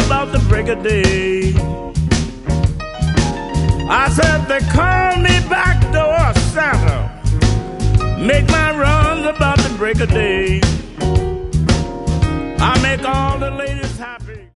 about the break of day. I said they call me backdoor Santa, make my runs about the break of day.